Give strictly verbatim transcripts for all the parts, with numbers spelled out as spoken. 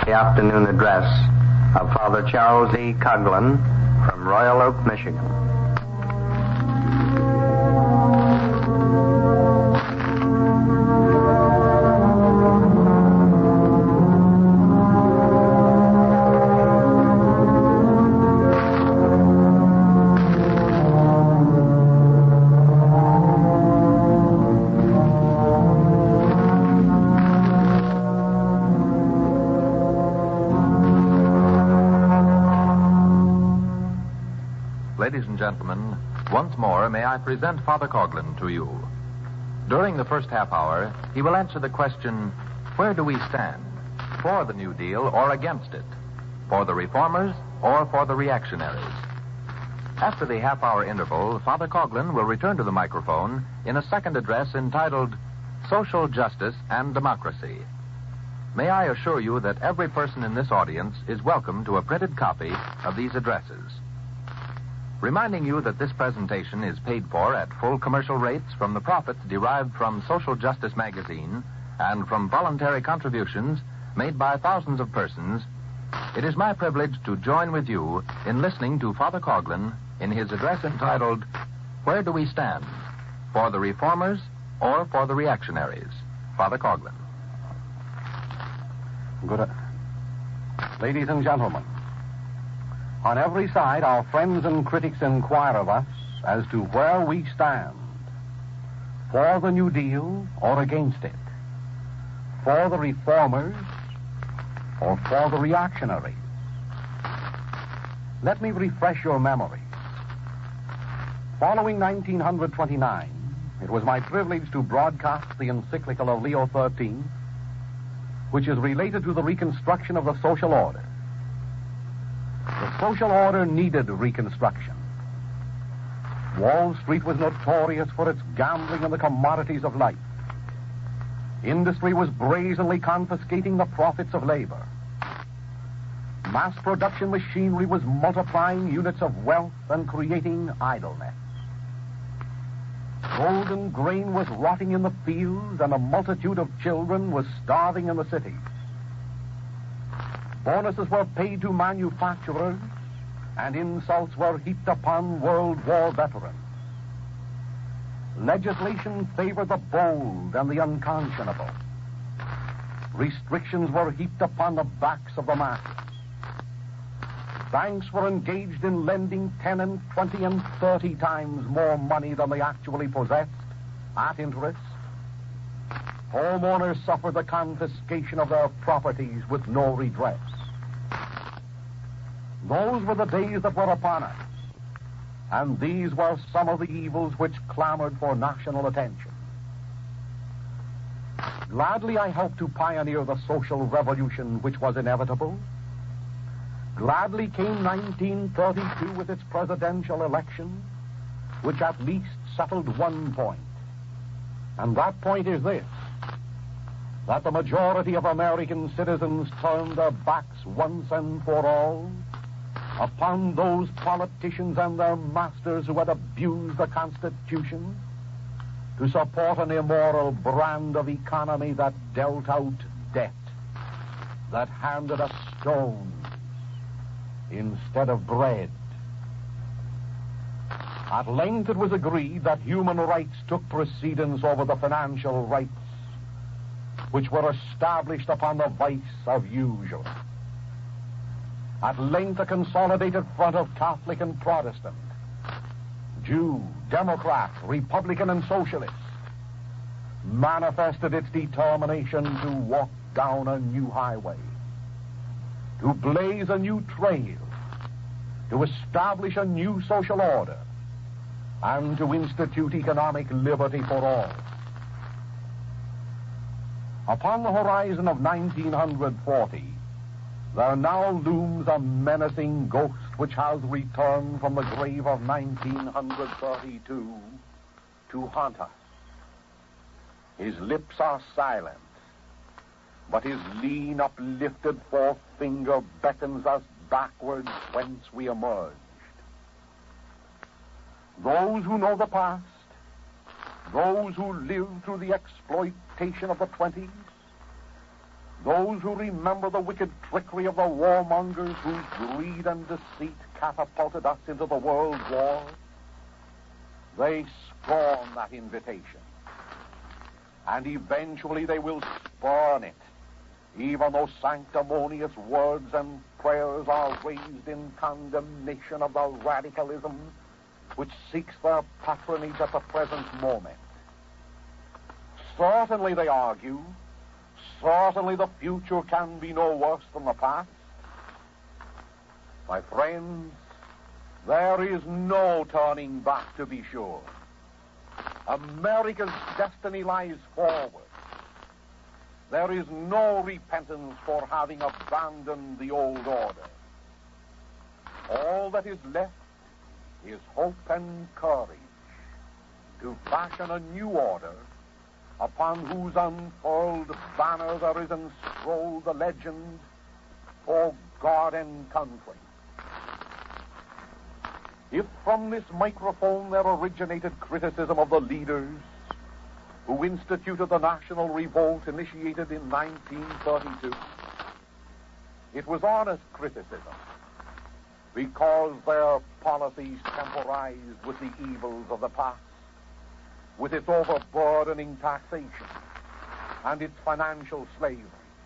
the afternoon address of Father Charles E. Coughlin from Royal Oak, Michigan. Ladies and gentlemen, once more may I present Father Coughlin to you. During the first half hour, he will answer the question, where do we stand? For the New Deal or against it? For the reformers or for the reactionaries? After the half-hour interval, Father Coughlin will return to the microphone in a second address entitled Social Justice and Democracy. May I assure you that every person in this audience is welcome to a printed copy of these addresses. Reminding you that this presentation is paid for at full commercial rates from the profits derived from Social Justice magazine and from voluntary contributions made by thousands of persons, it is my privilege to join with you in listening to Father Coughlin in his address entitled, Where Do We Stand? For the Reformers or for the Reactionaries? Father Coughlin. Good. Uh, ladies and gentlemen, on every side, our friends and critics inquire of us as to where we stand. For the New Deal or against it? For the reformers or for the reactionaries? Let me refresh your memories. Following nineteen twenty-nine, it was my privilege to broadcast the encyclical of Leo the thirteenth, which is related to the reconstruction of the social order. The social order needed reconstruction. Wall Street was notorious for its gambling in the commodities of life. Industry was brazenly confiscating the profits of labor. Mass production machinery was multiplying units of wealth and creating idleness. Golden grain was rotting in the fields, and a multitude of children was starving in the cities. Bonuses were paid to manufacturers, and insults were heaped upon World War veterans. Legislation favored the bold and the unconscionable. Restrictions were heaped upon the backs of the masses. Banks were engaged in lending ten and twenty and thirty times more money than they actually possessed at interest. Homeowners suffered the confiscation of their properties with no redress. Those were the days that were upon us, and these were some of the evils which clamored for national attention. Gladly I helped to pioneer the social revolution which was inevitable. Gladly came nineteen thirty-two with its presidential election, which at least settled one point. And that point is this, that the majority of American citizens turned their backs once and for all upon those politicians and their masters who had abused the Constitution to support an immoral brand of economy that dealt out debt, that handed us stones instead of bread. At length it was agreed that human rights took precedence over the financial rights which were established upon the vice of usury. At length a consolidated front of Catholic and Protestant, Jew, Democrat, Republican, and Socialist manifested its determination to walk down a new highway, to blaze a new trail, to establish a new social order, and to institute economic liberty for all. Upon the horizon of nineteen forty, there now looms a menacing ghost which has returned from the grave of nineteen thirty-two to haunt us. His lips are silent, but his lean, uplifted forefinger beckons us backwards whence we emerged. Those who know the past, those who lived through the exploitation of the twenties, Those who remember the wicked trickery of the warmongers whose greed and deceit catapulted us into the world war, they scorn that invitation. And eventually they will spurn it, even though sanctimonious words and prayers are raised in condemnation of the radicalism which seeks their patronage at the present moment. Certainly, they argue, certainly the future can be no worse than the past. My friends, there is no turning back, to be sure. America's destiny lies forward. There is no repentance for having abandoned the old order. All that is left is hope and courage to fashion a new order upon whose unfurled banner there is enscrolled the legend, for God and country. If from this microphone there originated criticism of the leaders who instituted the national revolt initiated in nineteen thirty-two, it was honest criticism, because their policies temporized with the evils of the past, with its overburdening taxation and its financial slavery.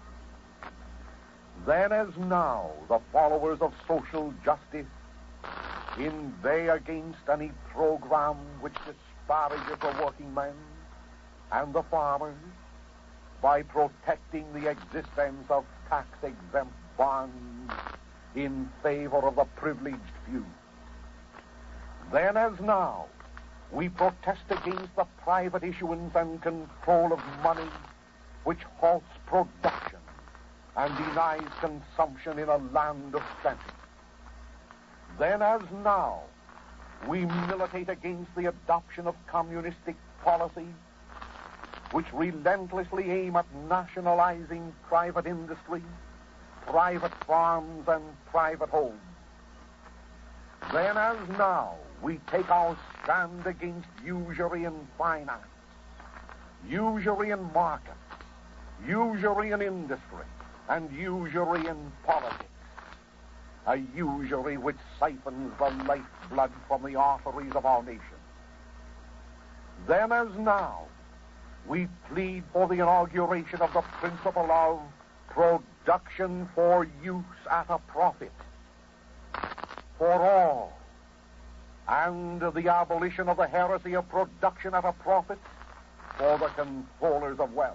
Then as now, the followers of social justice inveigh against any program which disparages the working men and the farmers by protecting the existence of tax-exempt bonds in favor of the privileged few. Then as now, we protest against the private issuance and control of money which halts production and denies consumption in a land of plenty. Then as now, we militate against the adoption of communistic policies which relentlessly aim at nationalizing private industry, private farms, and private homes. Then as now, we take our stand against usury in finance, usury in markets, usury in industry, and usury in politics. A usury which siphons the lifeblood from the arteries of our nation. Then as now, we plead for the inauguration of the principle of production for use at a profit for all, and the abolition of the heresy of production at a profit for the controllers of wealth.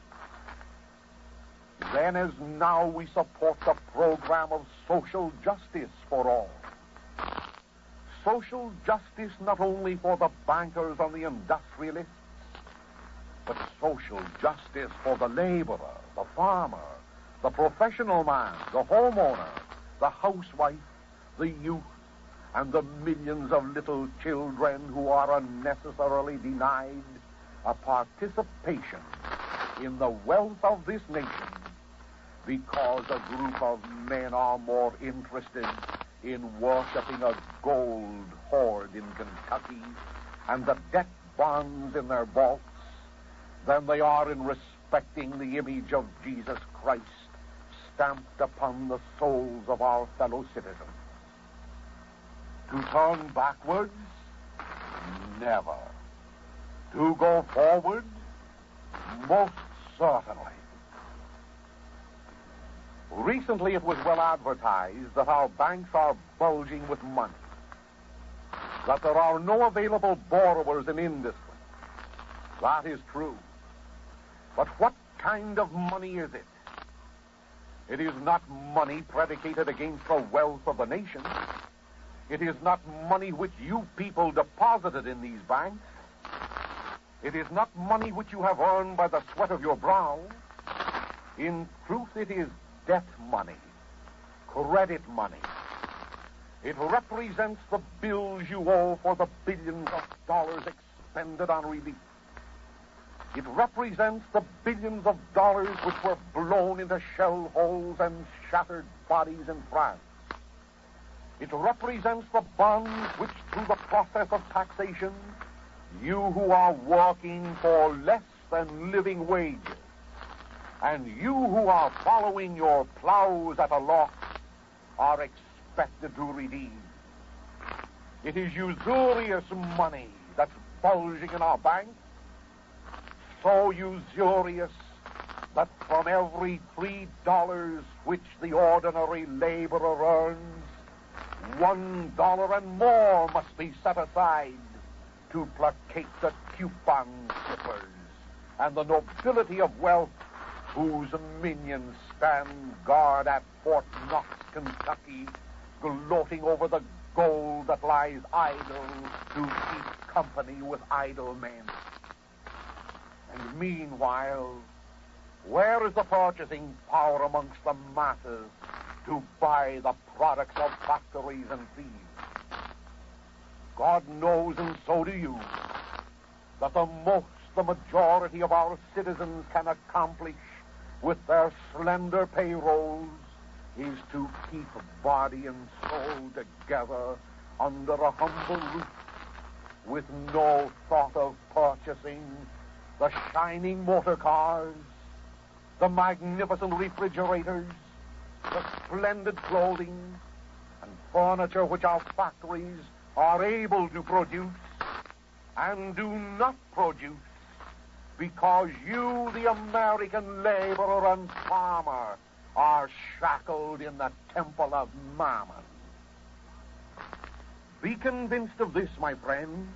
Then as now, we support the program of social justice for all. Social justice not only for the bankers and the industrialists, but social justice for the laborer, the farmer, the professional man, the homeowner, the housewife, the youth, and the millions of little children who are unnecessarily denied a participation in the wealth of this nation because a group of men are more interested in worshiping a gold hoard in Kentucky and the debt bonds in their vaults than they are in respecting the image of Jesus Christ stamped upon the souls of our fellow citizens. To turn backwards? Never. To go forward? Most certainly. Recently it was well advertised that our banks are bulging with money, that there are no available borrowers in industry. That is true. But what kind of money is it? It is not money predicated against the wealth of the nation. It is not money which you people deposited in these banks. It is not money which you have earned by the sweat of your brow. In truth, it is debt money, credit money. It represents the bills you owe for the billions of dollars expended on relief. It represents the billions of dollars which were blown into shell holes and shattered bodies in France. It represents the bonds which, through the process of taxation, you who are working for less than living wages And you who are following your plows at a loss are expected to redeem. It is usurious money that's bulging in our banks, so usurious that from every three dollars which the ordinary laborer earns, one dollar and more must be set aside to placate the coupon clippers and the nobility of wealth whose minions stand guard at Fort Knox, Kentucky, gloating over the gold that lies idle to keep company with idle men. And meanwhile, where is the purchasing power amongst the masses to buy the products of factories and thieves? God knows, and so do you, that the most the majority of our citizens can accomplish with their slender payrolls is to keep body and soul together under a humble roof, with no thought of purchasing the shining motor cars, the magnificent refrigerators, the splendid clothing and furniture which our factories are able to produce and do not produce because you, the American laborer and farmer, are shackled in the temple of Mammon. Be convinced of this, my friends.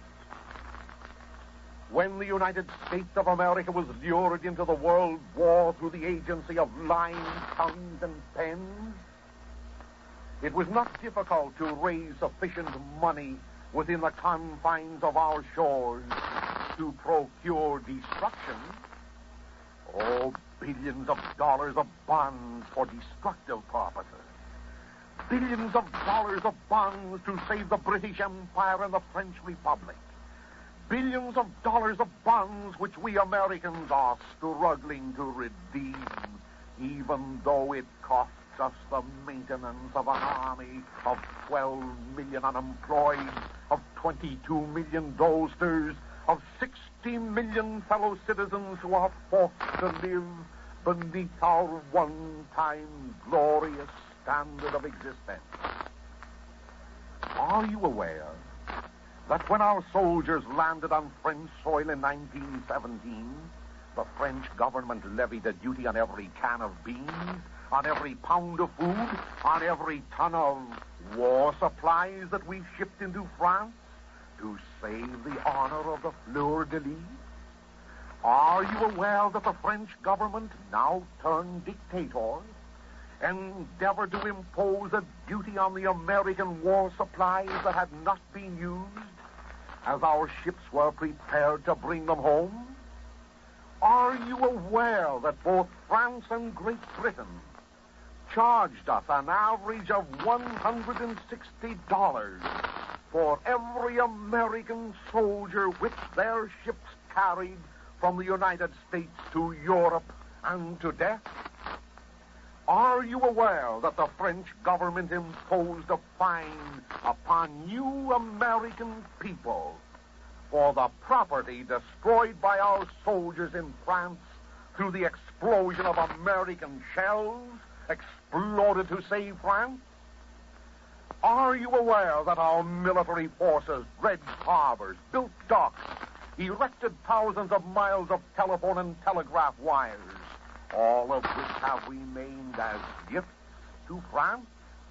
When the United States of America was lured into the World War through the agency of lying tongues and pens, it was not difficult to raise sufficient money within the confines of our shores to procure destruction. Oh, billions of dollars of bonds for destructive purposes. Billions of dollars of bonds to save the British Empire and the French Republic. Billions of dollars of bonds which we Americans are struggling to redeem, even though it costs us the maintenance of an army of twelve million unemployed, of twenty-two million dolesters, of sixty million fellow citizens who are forced to live beneath our one-time glorious standard of existence. Are you aware that when our soldiers landed on French soil in nineteen seventeen, the French government levied a duty on every can of beans, on every pound of food, on every ton of war supplies that we shipped into France to save the honor of the fleur-de-lis? Are you aware that the French government, now turned dictator, endeavored to impose a duty on the American war supplies that had not been used, as our ships were prepared to bring them home? Are you aware that both France and Great Britain charged us an average of one hundred sixty dollars for every American soldier which their ships carried from the United States to Europe and to death? Are you aware that the French government imposed a fine upon you American people for the property destroyed by our soldiers in France through the explosion of American shells exploded to save France? Are you aware that our military forces dredged harbors, built docks, erected thousands of miles of telephone and telegraph wires, all of which have remained as gifts to France?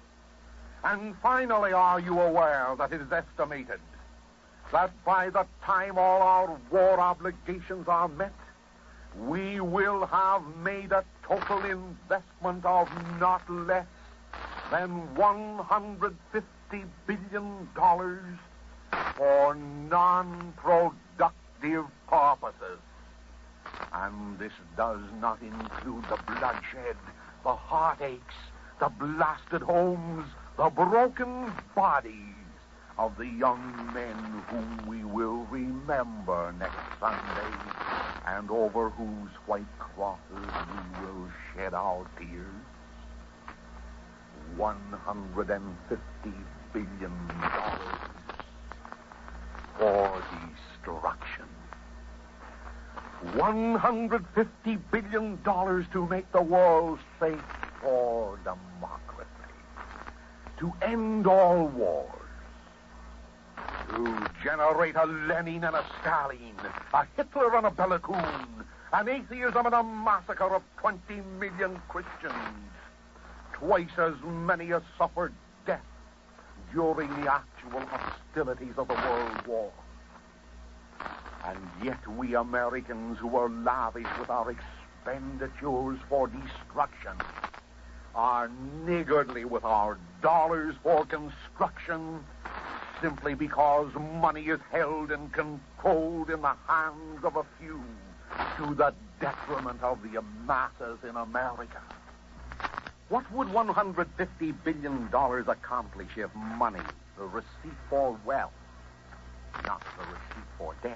And finally, are you aware that it is estimated that by the time all our war obligations are met, we will have made a total investment of not less than one hundred fifty billion dollars for non-productive purposes? And this does not include the bloodshed, the heartaches, the blasted homes, the broken bodies of the young men whom we will remember next Sunday, and over whose white crosses we will shed our tears. One hundred and fifty billion dollars for destruction. one hundred fifty billion dollars to make the world safe for democracy. To end all wars. To generate a Lenin and a Stalin, a Hitler and a Bela Kun, an atheism and a massacre of twenty million Christians. Twice as many as suffered death during the actual hostilities of the World War. And yet we Americans, who are lavish with our expenditures for destruction, are niggardly with our dollars for construction, simply because money is held and controlled in the hands of a few to the detriment of the masses in America. What would one hundred fifty billion dollars accomplish if money, the receipt for wealth, not the receipt for debt?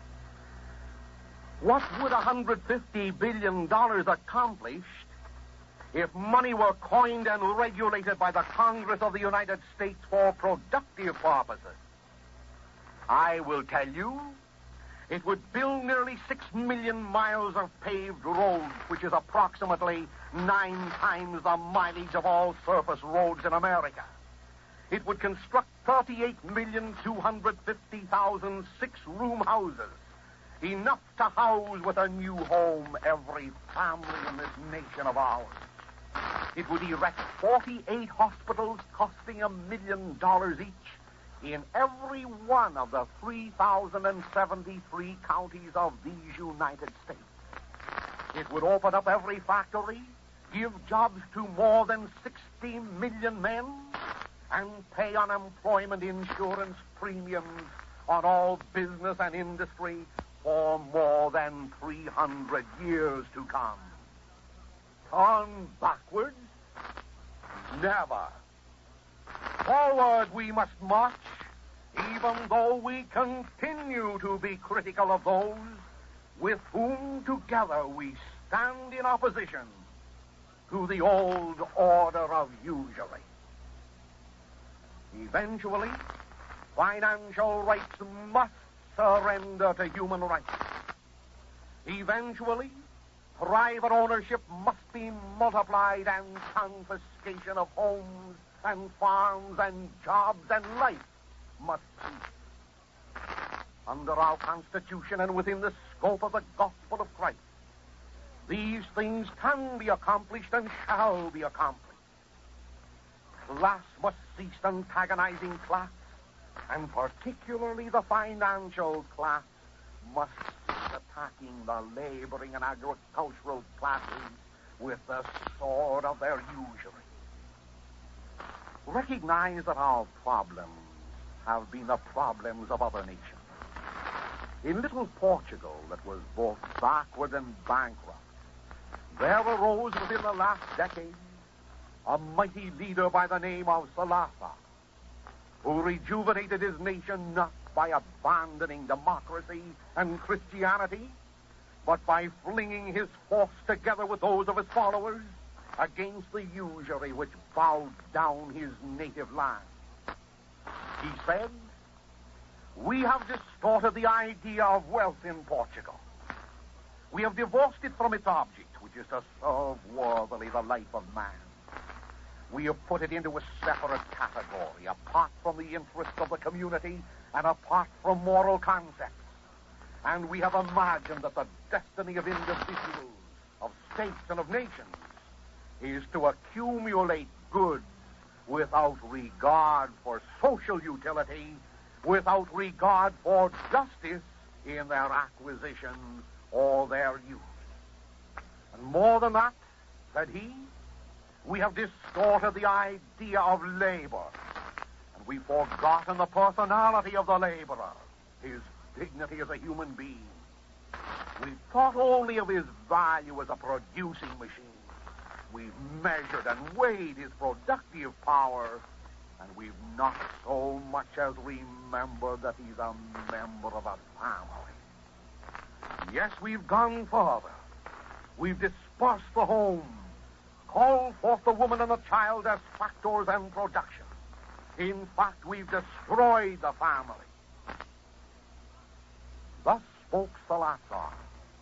What would one hundred fifty billion dollars accomplish if money were coined and regulated by the Congress of the United States for productive purposes? I will tell you, it would build nearly six million miles of paved roads, which is approximately nine times the mileage of all surface roads in America. It would construct thirty-eight million two hundred fifty thousand six-room houses, enough to house with a new home every family in this nation of ours. It would erect forty-eight hospitals costing a million dollars each in every one of the three thousand seventy-three counties of these United States. It would open up every factory, give jobs to more than sixty million men, and pay unemployment insurance premiums on all business and industry for more than three hundred years to come. Turn backwards? Never. Forward we must march, even though we continue to be critical of those with whom together we stand in opposition to the old order of usury. Eventually, financial rights must surrender to human rights. Eventually, private ownership must be multiplied and confiscation of homes and farms and jobs and life must cease. Under our Constitution and within the scope of the gospel of Christ, these things can be accomplished and shall be accomplished. Class must cease antagonizing class, and particularly the financial class must cease attacking the laboring and agricultural classes with the sword of their usury. Recognize that our problems have been the problems of other nations. In little Portugal, that was both backward and bankrupt, there arose within the last decade a mighty leader by the name of Salazar, who rejuvenated his nation not by abandoning democracy and Christianity, but by flinging his force together with those of his followers against the usury which bowed down his native land. He said, "We have distorted the idea of wealth in Portugal. We have divorced it from its object, which is to serve worthily the life of man. We have put it into a separate category, apart from the interests of the community and apart from moral concepts. And we have imagined that the destiny of individuals, of states, and of nations is to accumulate goods without regard for social utility, without regard for justice in their acquisition or their use. And more than that," said he, "we have distorted the idea of labor, and we've forgotten the personality of the laborer, his dignity as a human being. We've thought only of his value as a producing machine. We've measured and weighed his productive power, and we've not so much as remembered that he's a member of a family. Yes, we've gone further. We've dispersed the home, called forth the woman and the child as factors and production. In fact, we've destroyed the family." Thus spoke Salazar,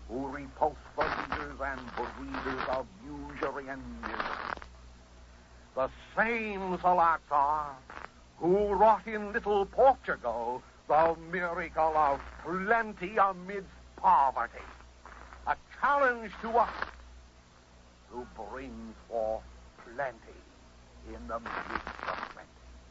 who repulse the leaders and breeders of usury and misery. The same Salazar who wrought in little Portugal the miracle of plenty amidst poverty. A challenge to us who brings forth plenty in the midst of plenty.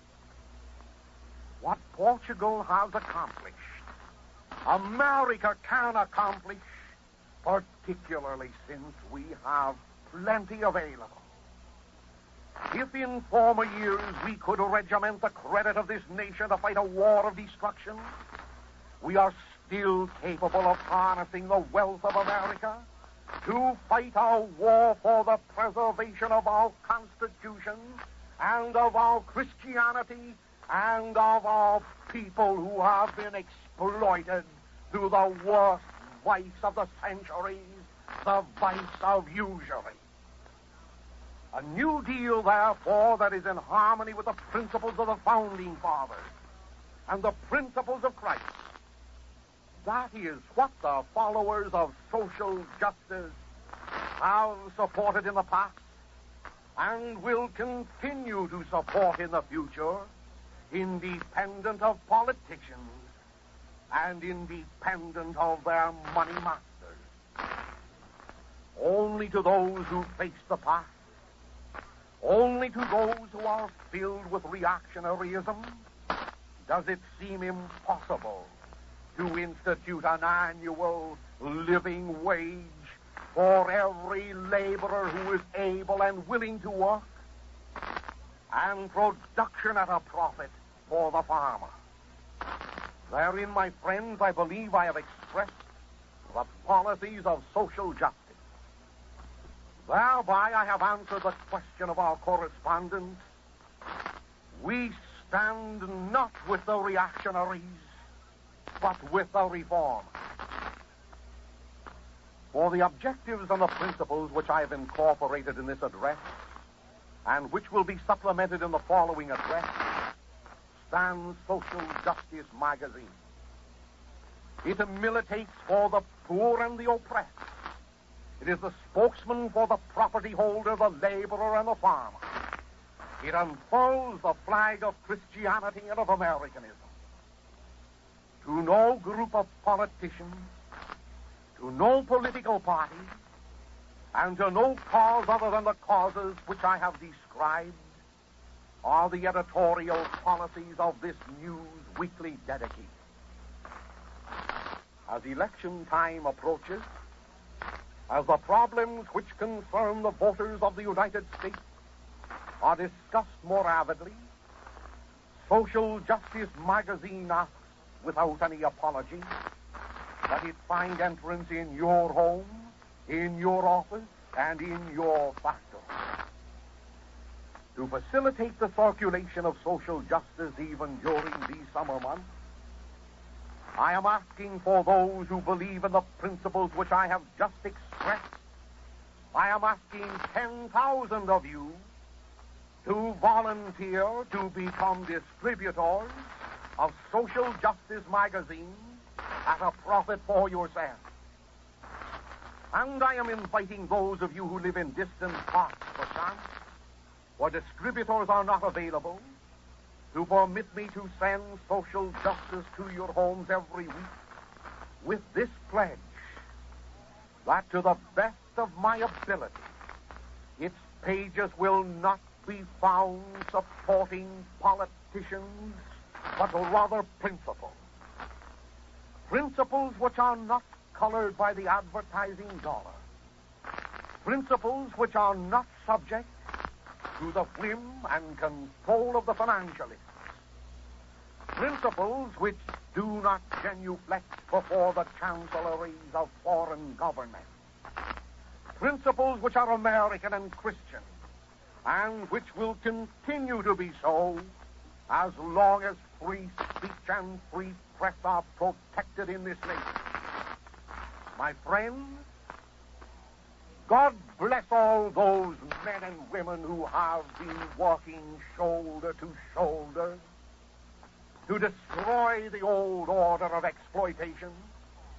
What Portugal has accomplished, America can accomplish, particularly since we have plenty available. If in former years we could regiment the credit of this nation to fight a war of destruction, we are still capable of harnessing the wealth of America to fight our war for the preservation of our Constitution and of our Christianity and of our people who have been exploited through the worst vice of the centuries, the vice of usury. A New Deal, therefore, that is in harmony with the principles of the Founding Fathers and the principles of Christ. That is what the followers of social justice have supported in the past and will continue to support in the future, independent of politicians and independent of their money masters. Only to those who face the past, only to those who are filled with reactionaryism, does it seem impossible to institute an annual living wage for every laborer who is able and willing to work, and production at a profit for the farmer. Therein, my friends, I believe I have expressed the policies of social justice. Thereby I have answered the question of our correspondent. We stand not with the reactionaries, but with the reformers. For the objectives and the principles which I have incorporated in this address, and which will be supplemented in the following address, stands Social Justice Magazine. It militates for the poor and the oppressed. It is the spokesman for the property holder, the laborer, and the farmer. It unfurls the flag of Christianity and of Americanism. To no group of politicians, to no political party, and to no cause other than the causes which I have described, are the editorial policies of this news weekly dedicated. As election time approaches, as the problems which concern the voters of the United States are discussed more avidly, Social Justice Magazine asks, without any apology, that it find entrance in your home, in your office, and in your factory. To facilitate the circulation of social justice even during these summer months, I am asking for those who believe in the principles which I have just expressed. I am asking ten thousand of you to volunteer to become distributors of Social Justice Magazine at a profit for yourself. And I am inviting those of you who live in distant parts, perchance, where distributors are not available, to permit me to send social justice to your homes every week with this pledge, that to the best of my ability, its pages will not be found supporting politicians, but rather principles. Principles which are not colored by the advertising dollar. Principles which are not subject to the whim and control of the financialists. Principles which do not genuflect before the chancelleries of foreign governments. Principles which are American and Christian, and which will continue to be so as long as free speech and free press are protected in this nation. My friends, God bless all those men and women who have been working shoulder to shoulder to destroy the old order of exploitation,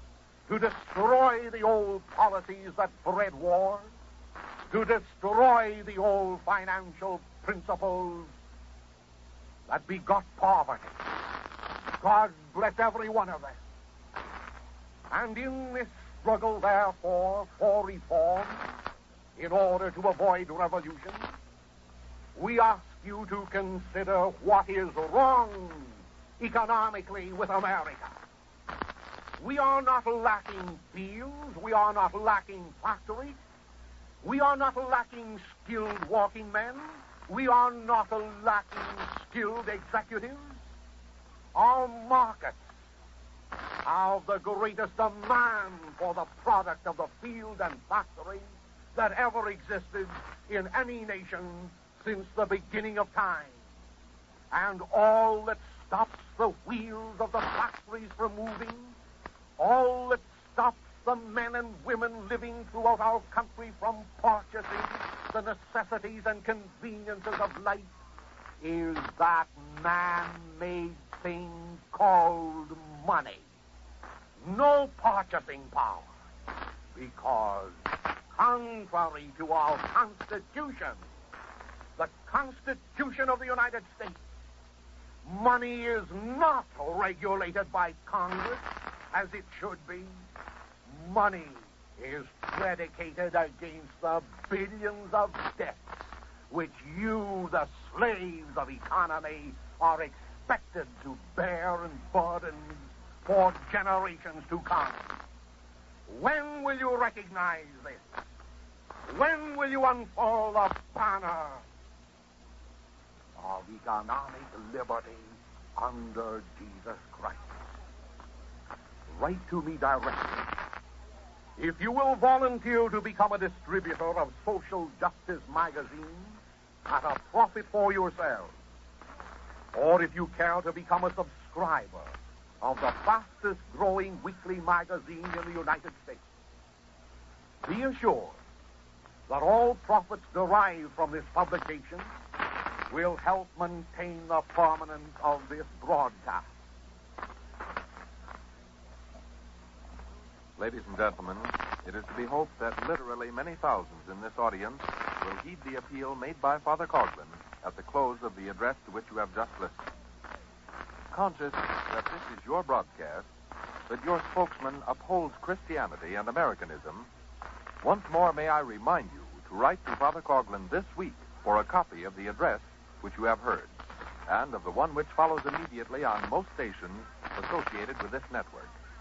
to destroy the old policies that bred war, to destroy the old financial principles that begot poverty. God bless every one of them. And in this struggle, therefore, for reform, in order to avoid revolution, we ask you to consider what is wrong economically with America. We are not lacking fields. We are not lacking factories. We are not lacking skilled working men. We are not lacking skilled executives. Our markets have the greatest demand for the product of the field and factory that ever existed in any nation since the beginning of time. And all that stops the wheels of the factories from moving, all that stops the men and women living throughout our country from purchasing the necessities and conveniences of life, is that man-made thing called money. No purchasing power, because contrary to our Constitution, the Constitution of the United States, money is not regulated by Congress as it should be. Money is predicated against the billions of debts which you, the slaves of economy, are expected to bear and burden for generations to come. When will you recognize this? When will you unfurl the banner of economic liberty under Jesus Christ? Write to me directly. If you will volunteer to become a distributor of Social Justice magazine at a profit for yourselves, or if you care to become a subscriber of the fastest growing weekly magazine in the United States, be assured that all profits derived from this publication will help maintain the permanence of this broadcast. Ladies and gentlemen, it is to be hoped that literally many thousands in this audience will heed the appeal made by Father Coughlin at the close of the address to which you have just listened. Conscious that this is your broadcast, that your spokesman upholds Christianity and Americanism, once more may I remind you to write to Father Coughlin this week for a copy of the address which you have heard, and of the one which follows immediately on most stations associated with this network.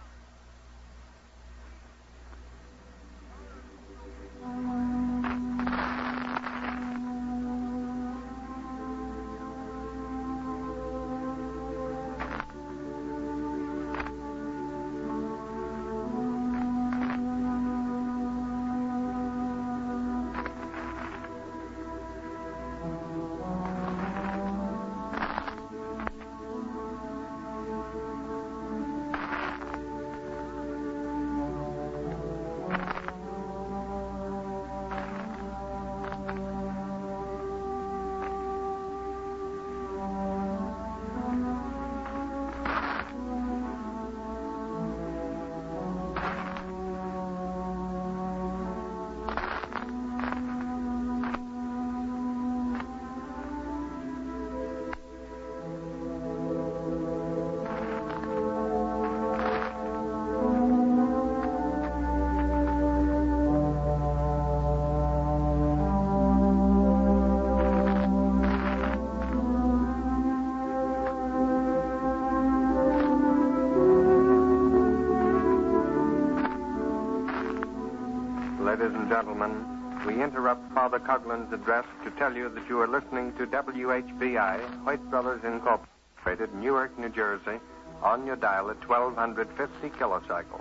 Ladies and gentlemen, we interrupt Father Coughlin's address to tell you that you are listening to W H B I, White Brothers Incorporated, Newark, New Jersey, on your dial at twelve fifty kilocycles.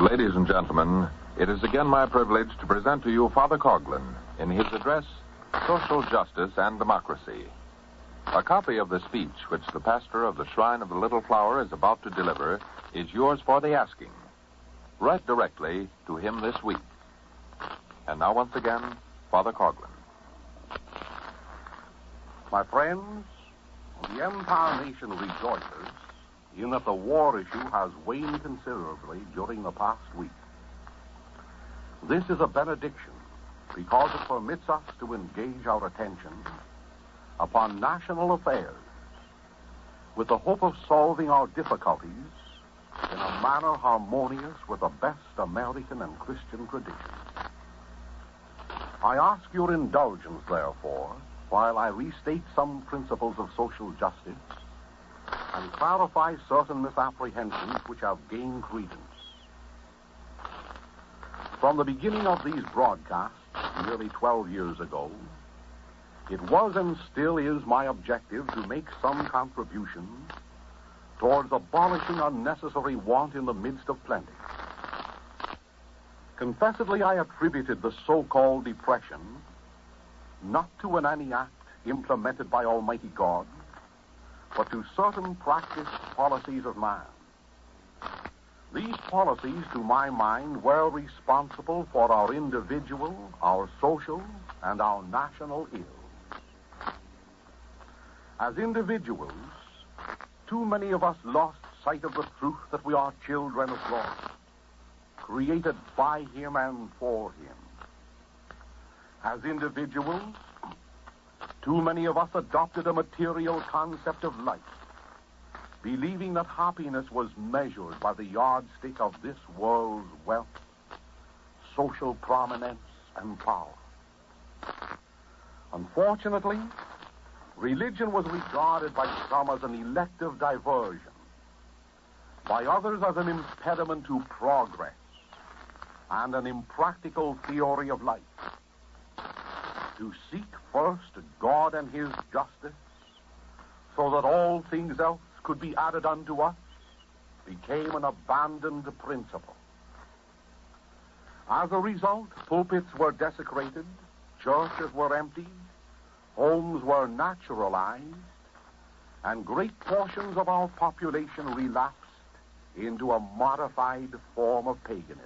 Ladies and gentlemen, it is again my privilege to present to you Father Coughlin in his address, Social Justice and Democracy. A copy of the speech which the pastor of the Shrine of the Little Flower is about to deliver is yours for the asking. Write directly to him this week. And now, once again, Father Coughlin. My friends, the entire nation rejoices in that the war issue has waned considerably during the past week. This is a benediction because it permits us to engage our attention upon national affairs with the hope of solving our difficulties in a manner harmonious with the best American and Christian traditions. I ask your indulgence, therefore, while I restate some principles of social justice and clarify certain misapprehensions which have gained credence. From the beginning of these broadcasts, nearly twelve years ago, it was and still is my objective to make some contribution towards abolishing unnecessary want in the midst of plenty. Confessedly, I attributed the so-called depression not to an any act implemented by Almighty God, but to certain practiced policies of man. These policies, to my mind, were responsible for our individual, our social, and our national ills. As individuals, too many of us lost sight of the truth that we are children of God, created by Him and for Him. As individuals, too many of us adopted a material concept of life, believing that happiness was measured by the yardstick of this world's wealth, social prominence, and power. Unfortunately, religion was regarded by some as an elective diversion, by others as an impediment to progress, and an impractical theory of life. To seek first God and His justice, so that all things else could be added unto us, became an abandoned principle. As a result, pulpits were desecrated, churches were emptied, homes were naturalized, and great portions of our population relapsed into a modified form of paganism.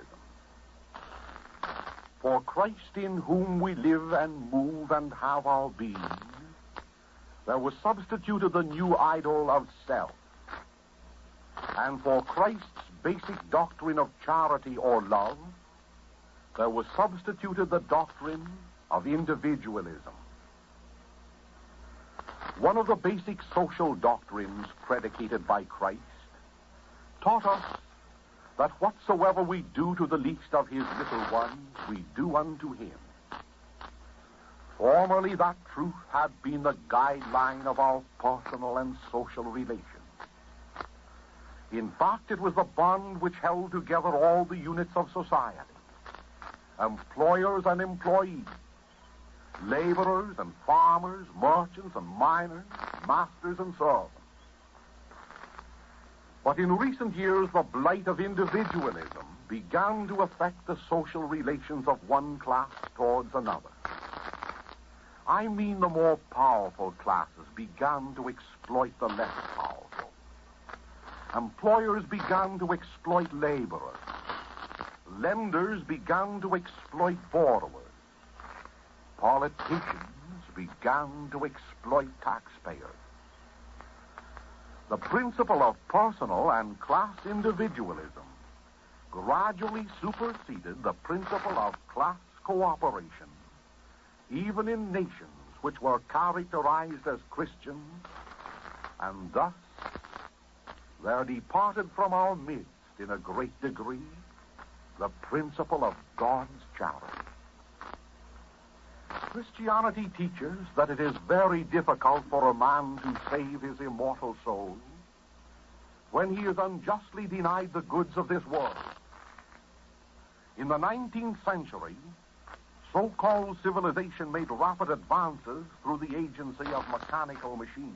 For Christ, in whom we live and move and have our being, there was substituted the new idol of self. And for Christ's basic doctrine of charity or love, there was substituted the doctrine of individualism. One of the basic social doctrines predicated by Christ taught us that whatsoever we do to the least of His little ones, we do unto Him. Formerly, that truth had been the guideline of our personal and social relations. In fact, it was the bond which held together all the units of society, employers and employees, laborers and farmers, merchants and miners, masters and servants. But in recent years, the blight of individualism began to affect the social relations of one class towards another. I mean the more powerful classes began to exploit the less powerful. Employers began to exploit laborers. Lenders began to exploit borrowers. Politicians began to exploit taxpayers. The principle of personal and class individualism gradually superseded the principle of class cooperation, even in nations which were characterized as Christian, and thus there departed from our midst in a great degree the principle of God's charity. Christianity teaches that it is very difficult for a man to save his immortal soul when he is unjustly denied the goods of this world. In the nineteenth century, so-called civilization made rapid advances through the agency of mechanical machinery.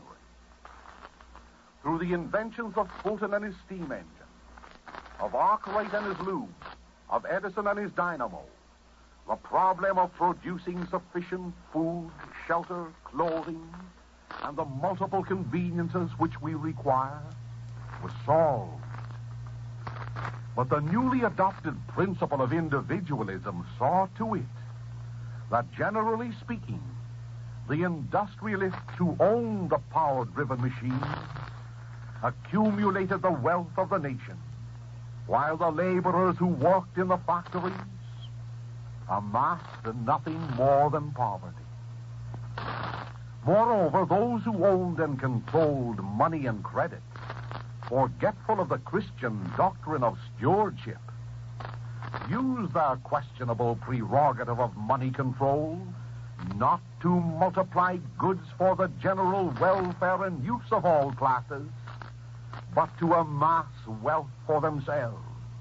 Through the inventions of Fulton and his steam engine, of Arkwright and his looms, of Edison and his dynamo, the problem of producing sufficient food, shelter, clothing, and the multiple conveniences which we require was solved. But the newly adopted principle of individualism saw to it that, generally speaking, the industrialists who owned the power-driven machines accumulated the wealth of the nation, while the laborers who worked in the factories amassed nothing more than poverty. Moreover, those who owned and controlled money and credit, forgetful of the Christian doctrine of stewardship, used their questionable prerogative of money control not to multiply goods for the general welfare and use of all classes, but to amass wealth for themselves.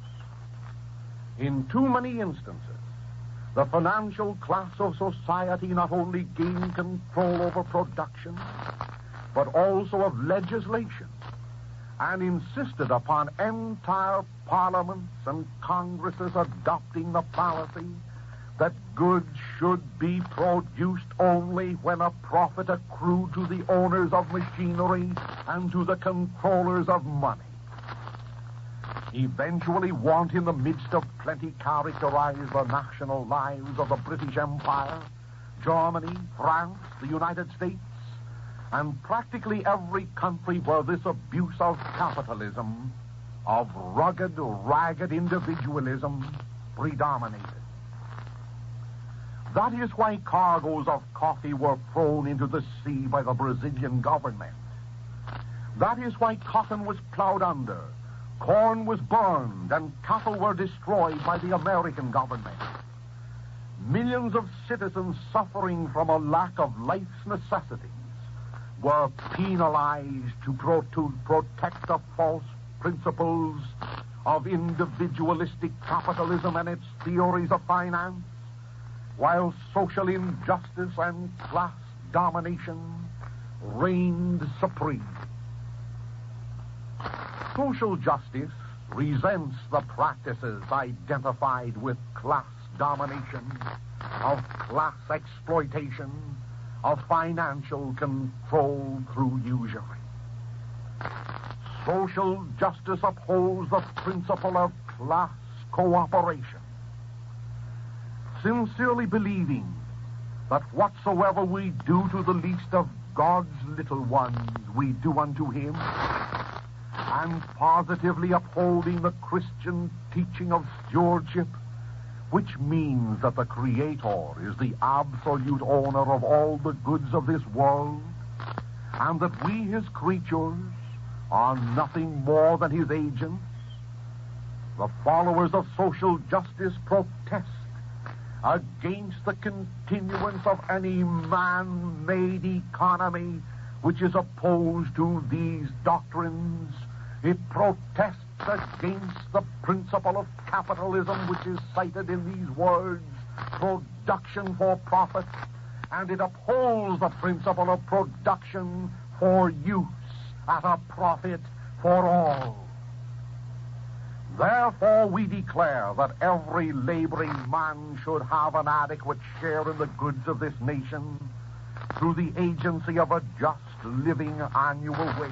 In too many instances, the financial class of society not only gained control over production, but also of legislation, and insisted upon entire parliaments and congresses adopting the policy that goods should be produced only when a profit accrued to the owners of machinery and to the controllers of money. Eventually, want in the midst of plenty characterized the national lives of the British Empire, Germany, France, the United States, and practically every country where this abuse of capitalism, of rugged, ragged individualism, predominated. That is why cargoes of coffee were thrown into the sea by the Brazilian government. That is why cotton was plowed under, corn was burned, and cattle were destroyed by the American government. Millions of citizens suffering from a lack of life's necessities were penalized to, pro- to protect the false principles of individualistic capitalism and its theories of finance, while social injustice and class domination reigned supreme. Social justice resents the practices identified with class domination, of class exploitation, of financial control through usury. Social justice upholds the principle of class cooperation, sincerely believing that whatsoever we do to the least of God's little ones, we do unto him, and positively upholding the Christian teaching of stewardship, which means that the Creator is the absolute owner of all the goods of this world, and that we, his creatures, are nothing more than his agents. The followers of social justice protest against the continuance of any man-made economy which is opposed to these doctrines. It protests against the principle of capitalism which is cited in these words, production for profit, and it upholds the principle of production for use at a profit for all. Therefore, we declare that every laboring man should have an adequate share in the goods of this nation through the agency of a just living annual wage.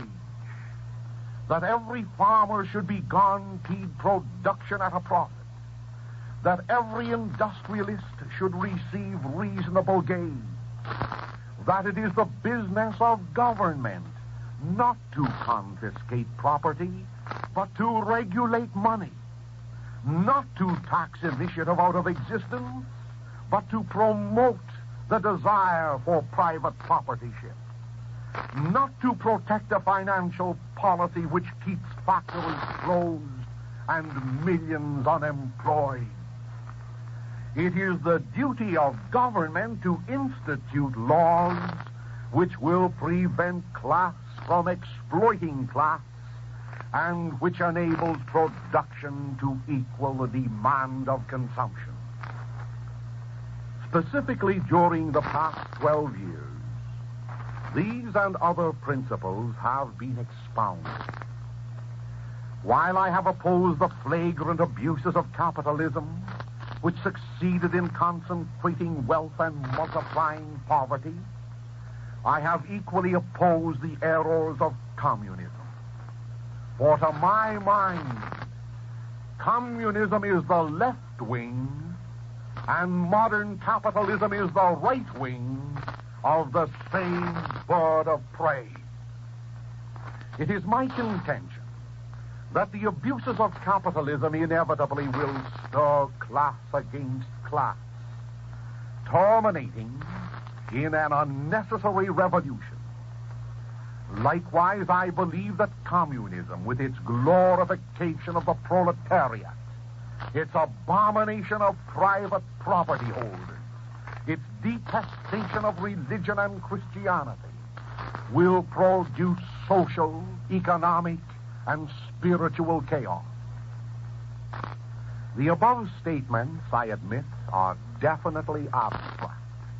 That every farmer should be guaranteed production at a profit. That every industrialist should receive reasonable gain. That it is the business of government not to confiscate property, but to regulate money. Not to tax initiative out of existence, but to promote the desire for private propertyship. Not to protect a financial policy which keeps factories closed and millions unemployed. It is the duty of government to institute laws which will prevent class from exploiting class and which enables production to equal the demand of consumption. Specifically during the past twelve years, these and other principles have been expounded. While I have opposed the flagrant abuses of capitalism, which succeeded in concentrating wealth and multiplying poverty, I have equally opposed the errors of communism. For to my mind, communism is the left wing, and modern capitalism is the right wing of the same bird of prey. It is my contention that the abuses of capitalism inevitably will stir class against class, terminating in an unnecessary revolution. Likewise, I believe that communism, with its glorification of the proletariat, its abomination of private property holders, its detestation of religion and Christianity, will produce social, economic, and spiritual chaos. The above statements, I admit, are definitely abstract.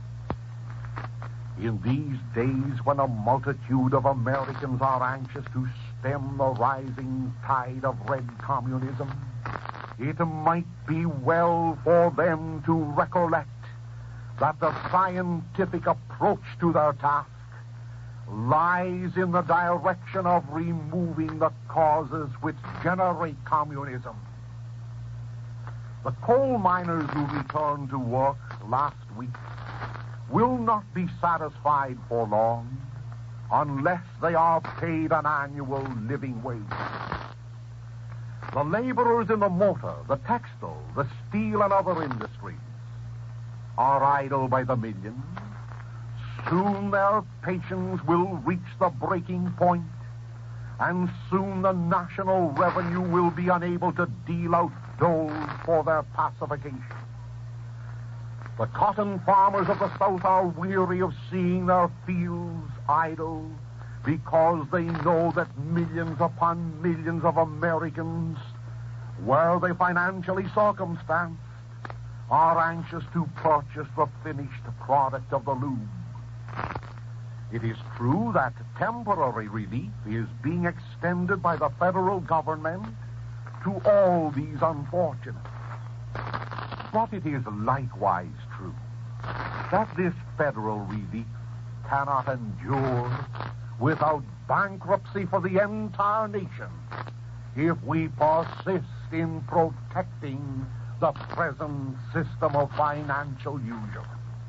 In these days when a multitude of Americans are anxious to stem the rising tide of red communism, it might be well for them to recollect that the scientific approach to their task lies in the direction of removing the causes which generate communism. The coal miners who returned to work last week will not be satisfied for long unless they are paid an annual living wage. The laborers in the motor, the textile, the steel, and other industries are idle by the millions. Soon their patience will reach the breaking point, and soon the national revenue will be unable to deal out doles for their pacification. The cotton farmers of the South are weary of seeing their fields idle because they know that millions upon millions of Americans, were they financially circumstanced, are anxious to purchase the finished product of the loom. It is true that temporary relief is being extended by the federal government to all these unfortunates. But it is likewise true that this federal relief cannot endure without bankruptcy for the entire nation if we persist in protecting the present system of financial usury.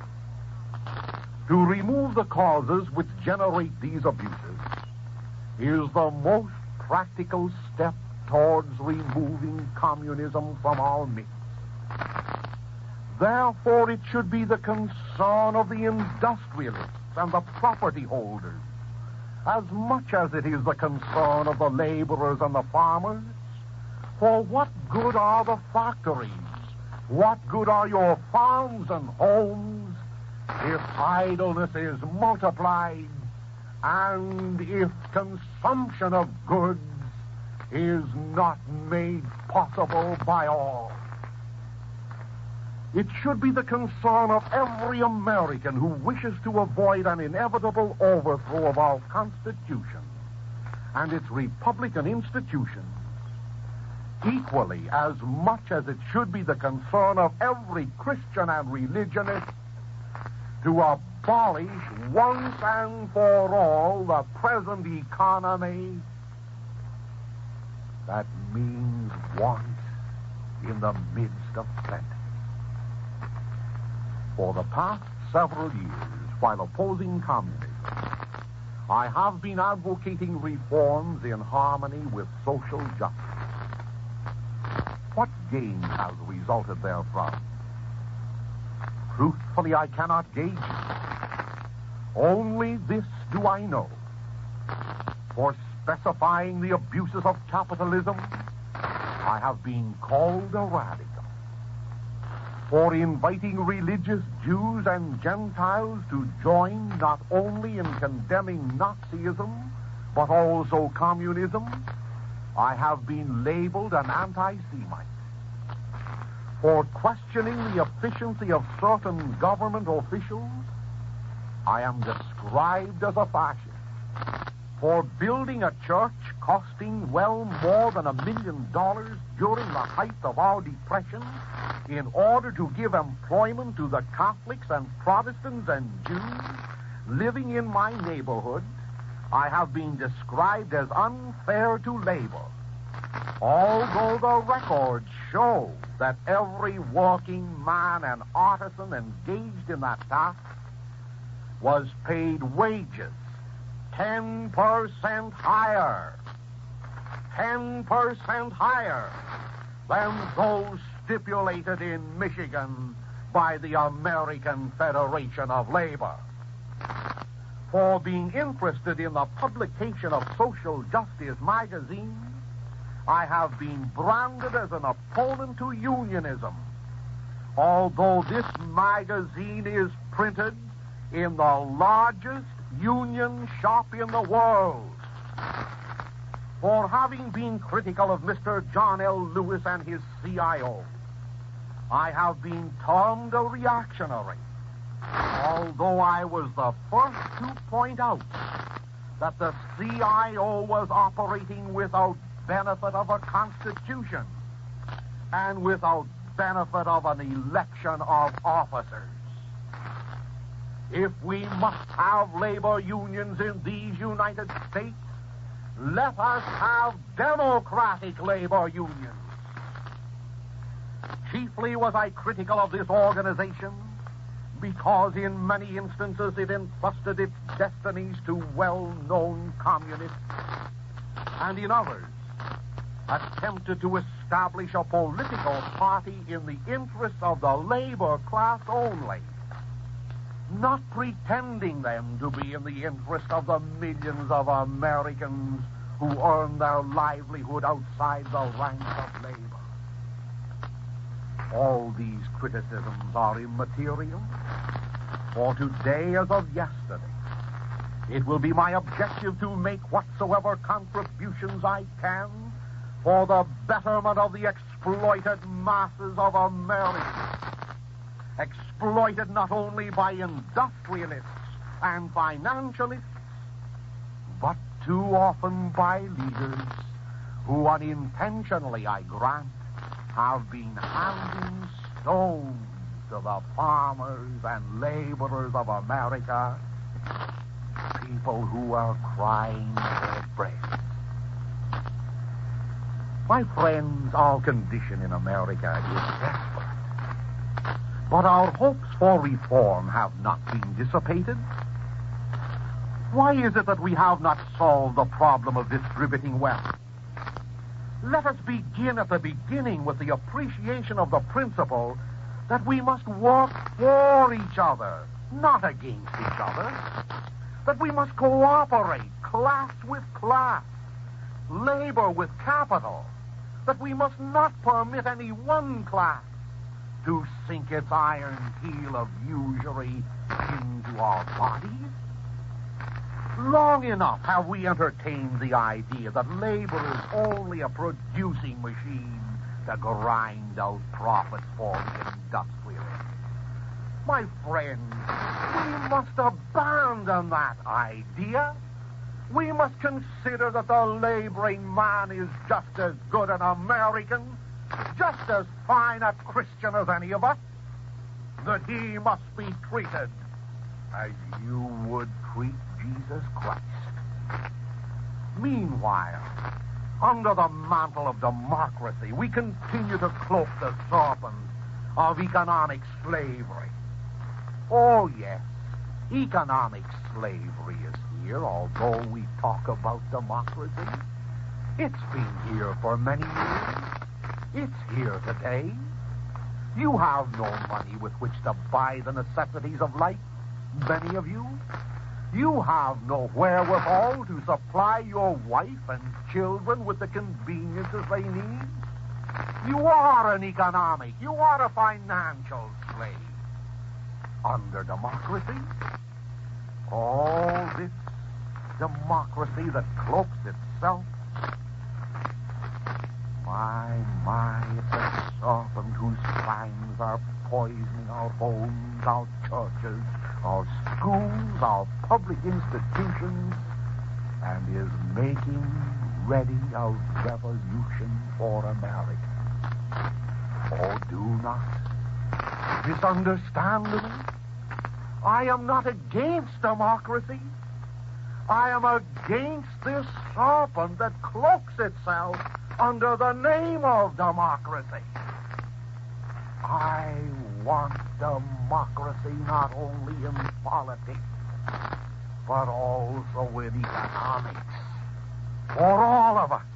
To remove the causes which generate these abuses is the most practical step towards removing communism from our midst. Therefore, it should be the concern of the industrialists and the property holders, as much as it is the concern of the laborers and the farmers. For what good are the factories? What good are your farms and homes if idleness is multiplied and if consumption of goods is not made possible by all? It should be the concern of every American who wishes to avoid an inevitable overthrow of our Constitution and its Republican institutions, equally as much as it should be the concern of every Christian and religionist to abolish once and for all the present economy that means want in the midst of plenty. For the past several years, while opposing communism, I have been advocating reforms in harmony with social justice. What gain has resulted therefrom? Truthfully, I cannot gauge it. Only this do I know. For specifying the abuses of capitalism, I have been called a radical. For inviting religious Jews and Gentiles to join not only in condemning Nazism, but also communism, I have been labeled an anti-Semite. For questioning the efficiency of certain government officials, I am described as a fascist. For building a church costing well more than a million dollars during the height of our depression, in order to give employment to the Catholics and Protestants and Jews living in my neighborhood, I have been described as unfair to labor, although the records show that every working man and artisan engaged in that task was paid wages ten percent higher, ten percent higher than those stipulated in Michigan by the American Federation of Labor. For being interested in the publication of Social Justice magazine, I have been branded as an opponent to unionism, although this magazine is printed in the largest union shop in the world. For having been critical of Mister John L. Lewis and his C I O, I have been termed a reactionary, although I was the first to point out that the C I O was operating without benefit of a constitution and without benefit of an election of officers. If we must have labor unions in these United States, let us have democratic labor unions. Chiefly was I critical of this organization because in many instances it entrusted its destinies to well-known communists, and in others attempted to establish a political party in the interests of the labor class only, not pretending them to be in the interest of the millions of Americans who earn their livelihood outside the ranks of labor. All these criticisms are immaterial, for today as of yesterday, it will be my objective to make whatsoever contributions I can for the betterment of the exploited masses of America, exploited not only by industrialists and financialists, but too often by leaders who unintentionally, I grant, have been handing stones to the farmers and laborers of America, people who are crying their breath. My friends, our condition in America is desperate, but our hopes for reform have not been dissipated. Why is it that we have not solved the problem of distributing wealth? Let us begin at the beginning with the appreciation of the principle that we must work for each other, not against each other. That we must cooperate, class with class, labor with capital. That we must not permit any one class to sink its iron heel of usury into our bodies. Long enough have we entertained the idea that labor is only a producing machine to grind out profits for the industrialists. My friends, we must abandon that idea. We must consider that the laboring man is just as good an American, just as fine a Christian as any of us, that he must be treated as you would treat Jesus Christ. Meanwhile, under the mantle of democracy, we continue to cloak the serpent of economic slavery. Oh, yes, economic slavery is here, although we talk about democracy. It's been here for many years. It's here today. You have no money with which to buy the necessities of life, many of you. You have no wherewithal to supply your wife and children with the conveniences they need. You are an economic, you are a financial slave. Under democracy, all this democracy that cloaks itself, my, my, it's a serpent whose fangs are poisoning our homes, our churches, our schools, our public institutions, and is making ready a revolution for America. Oh, do not misunderstand me. I am not against democracy. I am against this serpent that cloaks itself under the name of democracy. I want democracy not only in politics, but also in economics. For all of us.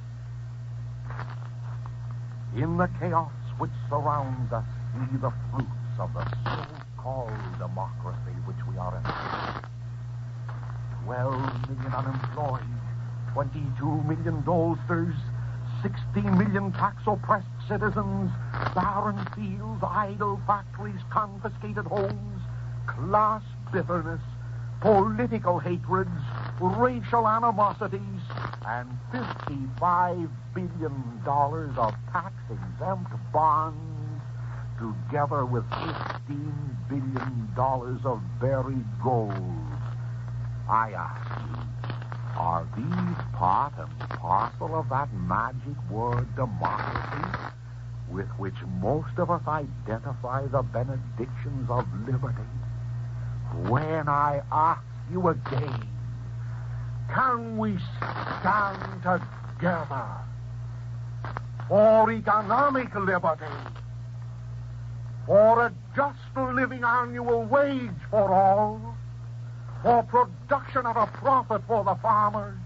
In the chaos which surrounds us, see the fruits of the so-called democracy which we are in. Twelve million unemployed, twenty-two million dolesters, sixteen million tax-oppressed citizens, barren fields, idle factories, confiscated homes, class bitterness, political hatreds, racial animosities, and fifty-five billion dollars of tax-exempt bonds, together with fifteen billion dollars of buried gold. I ask you, are these part and parcel of that magic word democracy with which most of us identify the benedictions of liberty? When I ask you again, can we stand together for economic liberty, for a just living annual wage for all, for production at a profit for the farmers,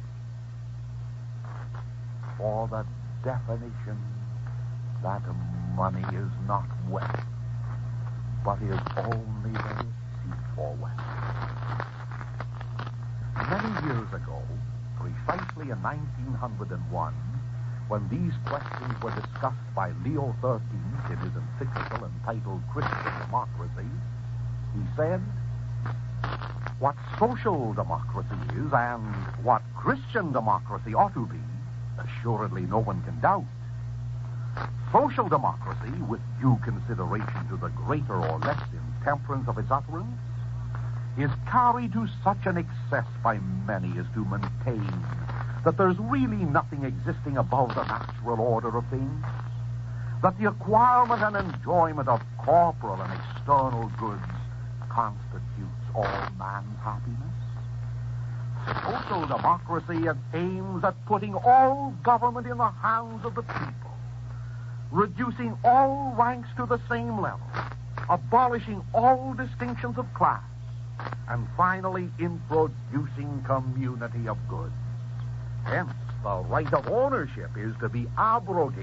for the definition that money is not wealth, but is only the receipt for wealth? Many years ago, precisely in nineteen oh one, when these questions were discussed by Leo the thirteenth in his encyclical entitled Christian Democracy, he said, what social democracy is and what Christian democracy ought to be, assuredly no one can doubt. Social democracy, with due consideration to the greater or less intemperance of its utterance, is carried to such an excess by many as to maintain that there's really nothing existing above the natural order of things, that the acquirement and enjoyment of corporal and external goods constitutes all man's happiness. Social democracy aims at putting all government in the hands of the people, reducing all ranks to the same level, abolishing all distinctions of class, and finally introducing community of goods. Hence, the right of ownership is to be abrogated,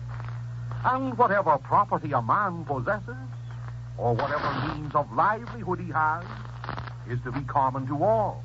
and whatever property a man possesses, or whatever means of livelihood he has, is to be common to all.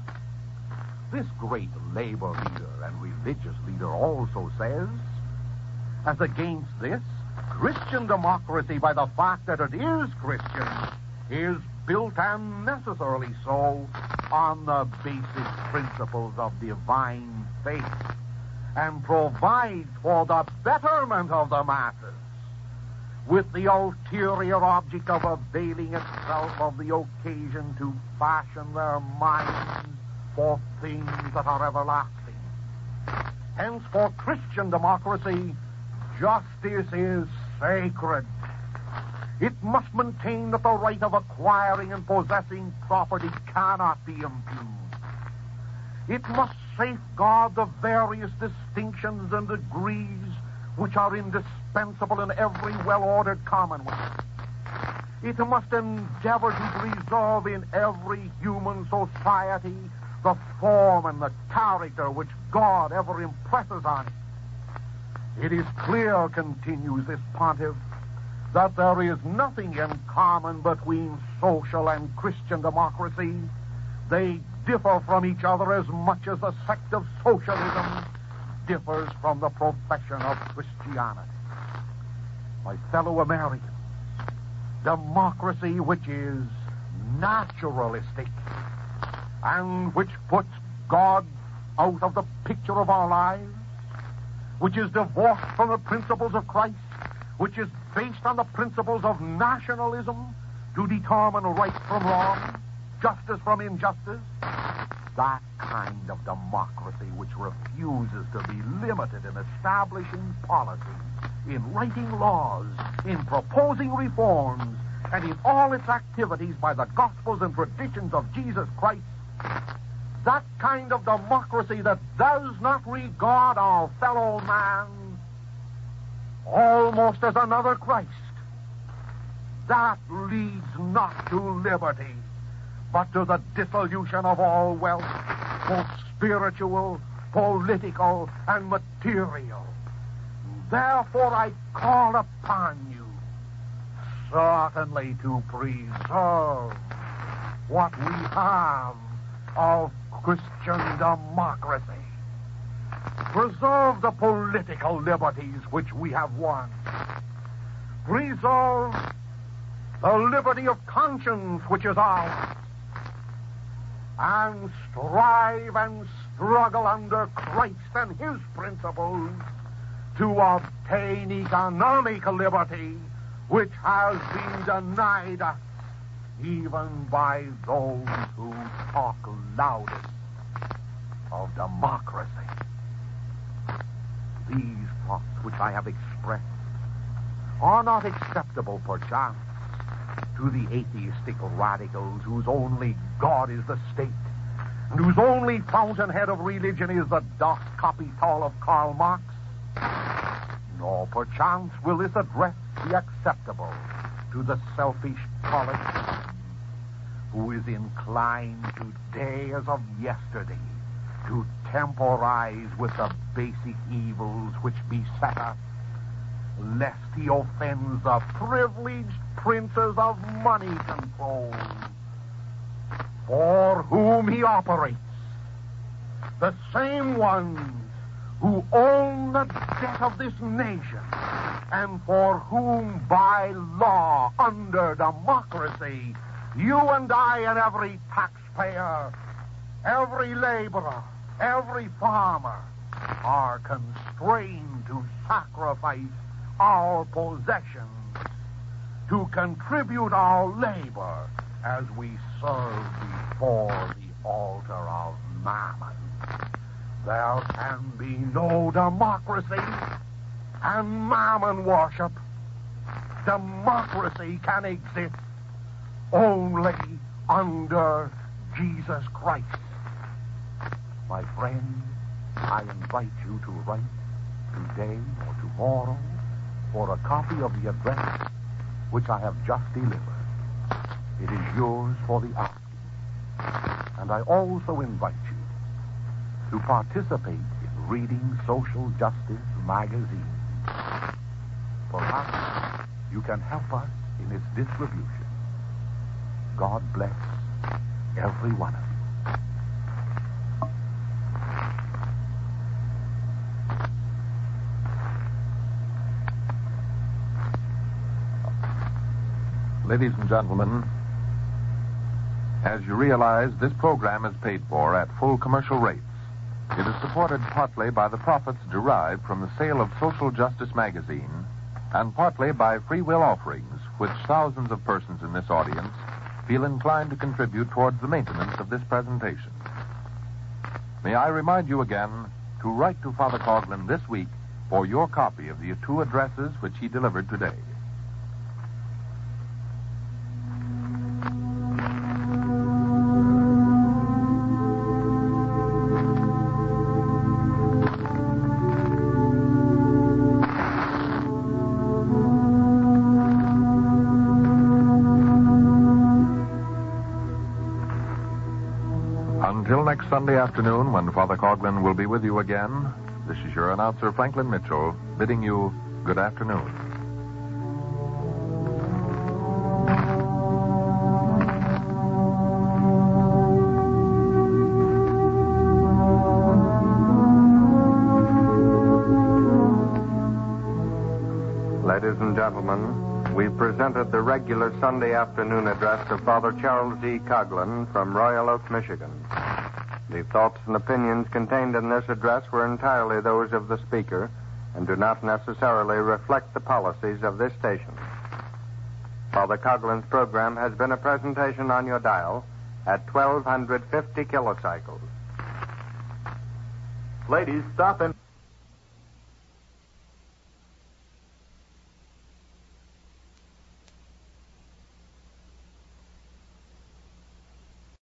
This great labor leader and religious leader also says, as against this, Christian democracy, by the fact that it is Christian, is built, and necessarily so, on the basic principles of divine faith, and provides for the betterment of the masses, with the ulterior object of availing itself of the occasion to fashion their minds for things that are everlasting. Hence, for Christian democracy, justice is sacred. It must maintain that the right of acquiring and possessing property cannot be impugned. It must safeguard the various distinctions and degrees which are indispensable in every well-ordered commonwealth. It must endeavor to preserve in every human society the form and the character which God ever impresses on it. It is clear, continues this pontiff, that there is nothing in common between social and Christian democracy. They differ from each other as much as the sect of socialism differs from the profession of Christianity. My fellow Americans, democracy which is naturalistic and which puts God out of the picture of our lives, which is divorced from the principles of Christ, which is based on the principles of nationalism to determine right from wrong, justice from injustice? That kind of democracy which refuses to be limited in establishing policies, in writing laws, in proposing reforms, and in all its activities by the gospels and traditions of Jesus Christ. That kind of democracy that does not regard our fellow man almost as another Christ. That leads not to liberty, but to the dissolution of all wealth, both spiritual, political, and material. Therefore I call upon you certainly to preserve what we have of Christian democracy. Preserve the political liberties which we have won. Preserve the liberty of conscience which is ours. And strive and struggle under Christ and his principles to obtain economic liberty which has been denied us even by those who talk loudest of democracy. These thoughts which I have expressed are not acceptable, perchance, to the atheistic radicals whose only God is the state and whose only fountainhead of religion is the Das Kapital of Karl Marx. Nor perchance will this address be acceptable to the selfish politician who is inclined today as of yesterday to temporize with the basic evils which beset us, lest he offends the privileged princes of money control, for whom he operates, the same ones who own the debt of this nation, and for whom by law, under democracy, you and I and every taxpayer, every laborer, every farmer are constrained to sacrifice our possessions, to contribute our labor as we serve before the altar of Mammon. There can be no democracy and Mammon worship. Democracy can exist only under Jesus Christ. My friend, I invite you to write today or tomorrow for a copy of the address which I have just delivered. It is yours for the asking. And I also invite you to participate in reading Social Justice magazine. Perhaps you can help us in its distribution. God bless every one of you. Ladies and gentlemen, as you realize, this program is paid for at full commercial rates. It is supported partly by the profits derived from the sale of Social Justice magazine and partly by free will offerings, which thousands of persons in this audience feel inclined to contribute towards the maintenance of this presentation. May I remind you again to write to Father Coughlin this week for your copy of the two addresses which he delivered today. Until next Sunday afternoon, when Father Coughlin will be with you again, this is your announcer, Franklin Mitchell, bidding you good afternoon. Ladies and gentlemen, we presented the regular Sunday afternoon address of Father Charles E. Coughlin from Royal Oak, Michigan. The thoughts and opinions contained in this address were entirely those of the speaker and do not necessarily reflect the policies of this station. Father Coughlin's program has been a presentation on your dial at twelve fifty kilocycles. Ladies, stop and...